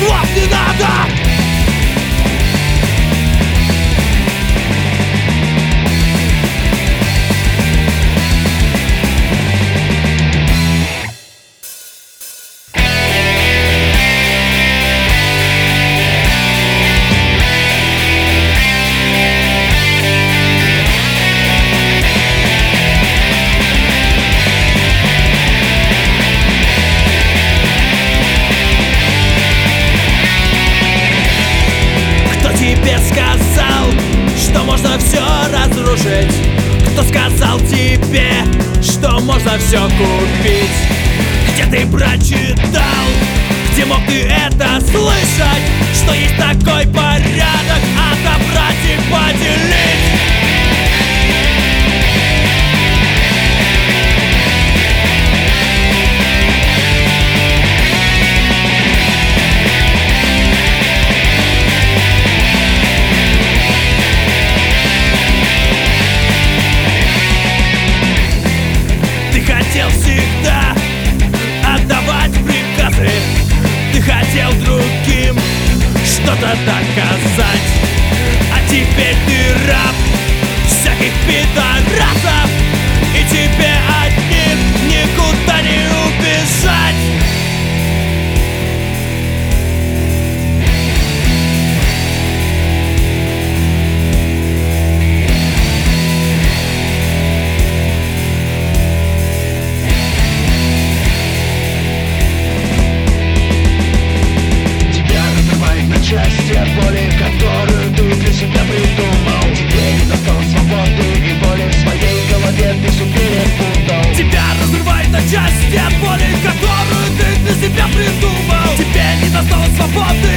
слов не надо. Тебе сказал, что можно все разрушить? Кто сказал тебе, что можно все купить? Где ты прочитал, где мог ты это слышать? Что есть такой порядок отобрать и поделить? Хотел всегда отдавать приказы, ты хотел другим что-то доказать. А теперь ты раб всяких пидорасов, и тебе одним никуда не убежать. Части от боли, которую ты для себя придумал. Тебе не досталось свободы и боли в своей голове ты все перепутал. Тебя разрывает на части от боли, которую ты для себя придумал. Тебе не досталось свободы